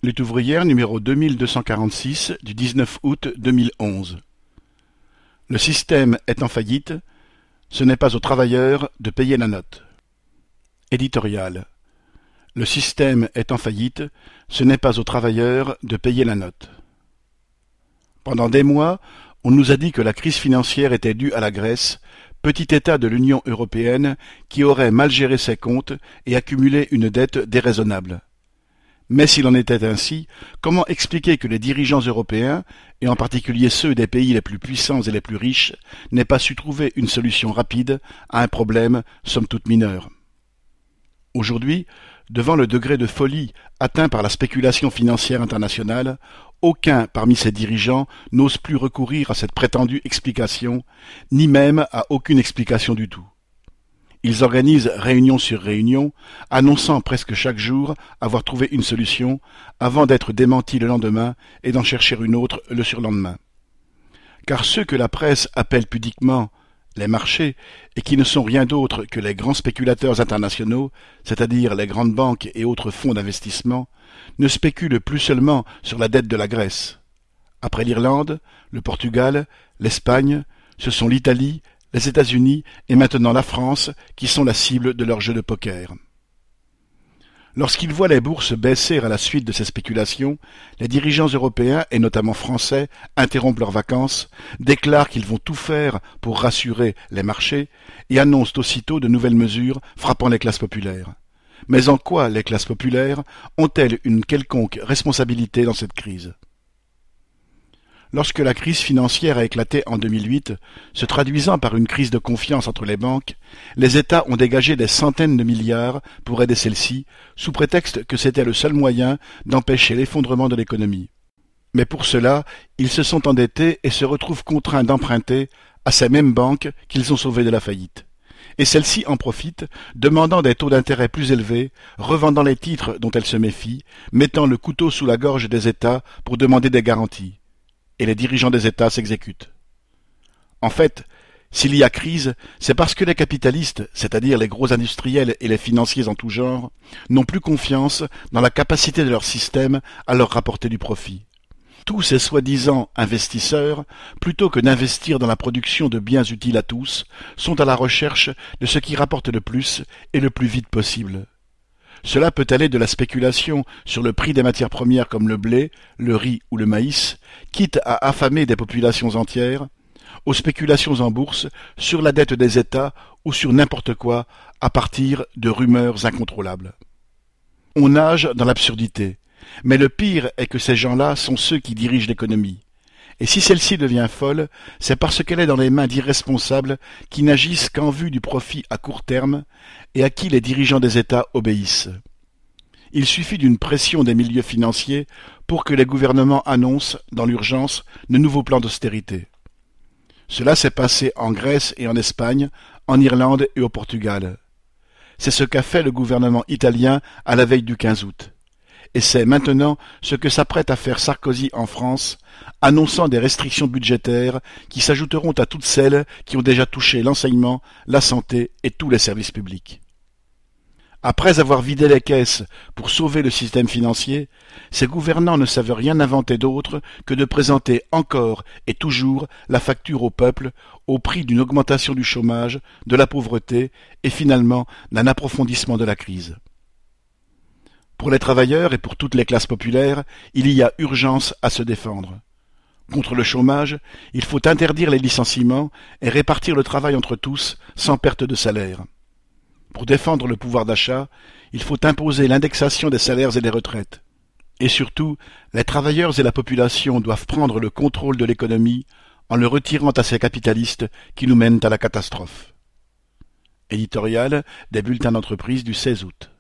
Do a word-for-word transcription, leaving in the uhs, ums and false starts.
Lutte ouvrière numéro deux mille deux cent quarante-six du dix-neuf août deux mille onze. Le système est en faillite, ce n'est pas aux travailleurs de payer la note. Éditorial. Le système est en faillite, ce n'est pas aux travailleurs de payer la note. Pendant des mois, on nous a dit que la crise financière était due à la Grèce, petit État de l'Union européenne qui aurait mal géré ses comptes et accumulé une dette déraisonnable. Mais s'il en était ainsi, comment expliquer que les dirigeants européens, et en particulier ceux des pays les plus puissants et les plus riches, n'aient pas su trouver une solution rapide à un problème somme toute mineur? Aujourd'hui, devant le degré de folie atteint par la spéculation financière internationale, aucun parmi ces dirigeants n'ose plus recourir à cette prétendue explication, ni même à aucune explication du tout. Ils organisent réunion sur réunion, annonçant presque chaque jour avoir trouvé une solution, avant d'être démentis le lendemain et d'en chercher une autre le surlendemain. Car ceux que la presse appelle pudiquement les marchés, et qui ne sont rien d'autre que les grands spéculateurs internationaux, c'est-à-dire les grandes banques et autres fonds d'investissement, ne spéculent plus seulement sur la dette de la Grèce. Après l'Irlande, le Portugal, l'Espagne, ce sont l'Italie, les États-Unis et maintenant la France qui sont la cible de leur jeu de poker. Lorsqu'ils voient les bourses baisser à la suite de ces spéculations, les dirigeants européens, et notamment français, interrompent leurs vacances, déclarent qu'ils vont tout faire pour rassurer les marchés et annoncent aussitôt de nouvelles mesures frappant les classes populaires. Mais en quoi les classes populaires ont-elles une quelconque responsabilité dans cette crise ? Lorsque la crise financière a éclaté en deux mille huit, se traduisant par une crise de confiance entre les banques, les États ont dégagé des centaines de milliards pour aider celles-ci, sous prétexte que c'était le seul moyen d'empêcher l'effondrement de l'économie. Mais pour cela, ils se sont endettés et se retrouvent contraints d'emprunter à ces mêmes banques qu'ils ont sauvées de la faillite. Et celles-ci en profitent, demandant des taux d'intérêt plus élevés, revendant les titres dont elles se méfient, mettant le couteau sous la gorge des États pour demander des garanties. Et les dirigeants des États s'exécutent. En fait, s'il y a crise, c'est parce que les capitalistes, c'est-à-dire les gros industriels et les financiers en tout genre, n'ont plus confiance dans la capacité de leur système à leur rapporter du profit. Tous ces soi-disant investisseurs, plutôt que d'investir dans la production de biens utiles à tous, sont à la recherche de ce qui rapporte le plus et le plus vite possible. Cela peut aller de la spéculation sur le prix des matières premières comme le blé, le riz ou le maïs, quitte à affamer des populations entières, aux spéculations en bourse, sur la dette des États ou sur n'importe quoi à partir de rumeurs incontrôlables. On nage dans l'absurdité, mais le pire est que ces gens-là sont ceux qui dirigent l'économie. Et si celle-ci devient folle, c'est parce qu'elle est dans les mains d'irresponsables qui n'agissent qu'en vue du profit à court terme et à qui les dirigeants des États obéissent. Il suffit d'une pression des milieux financiers pour que les gouvernements annoncent, dans l'urgence, de nouveaux plans d'austérité. Cela s'est passé en Grèce et en Espagne, en Irlande et au Portugal. C'est ce qu'a fait le gouvernement italien à la veille du quinze août. Et c'est maintenant ce que s'apprête à faire Sarkozy en France, annonçant des restrictions budgétaires qui s'ajouteront à toutes celles qui ont déjà touché l'enseignement, la santé et tous les services publics. Après avoir vidé les caisses pour sauver le système financier, ces gouvernants ne savent rien inventer d'autre que de présenter encore et toujours la facture au peuple au prix d'une augmentation du chômage, de la pauvreté et finalement d'un approfondissement de la crise. Pour les travailleurs et pour toutes les classes populaires, il y a urgence à se défendre. Contre le chômage, il faut interdire les licenciements et répartir le travail entre tous sans perte de salaire. Pour défendre le pouvoir d'achat, il faut imposer l'indexation des salaires et des retraites. Et surtout, les travailleurs et la population doivent prendre le contrôle de l'économie en le retirant à ces capitalistes qui nous mènent à la catastrophe. Éditorial des bulletins d'entreprise du seize août.